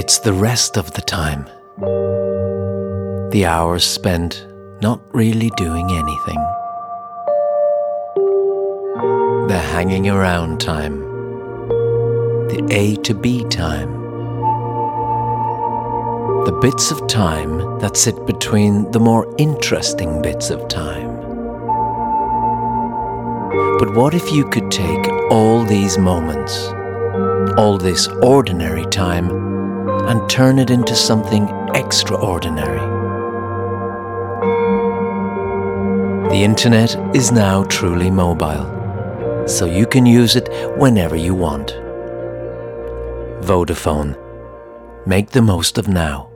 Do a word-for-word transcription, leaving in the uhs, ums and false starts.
It's the rest of the time. The hours spent not really doing anything. The hanging around time. The A to B time. The bits of time that sit between the more interesting bits of time. But what if you could take all these moments, all this ordinary time, and turn it into something extraordinary? The internet is now truly mobile, so you can use it whenever you want. Vodafone. Make the most of now.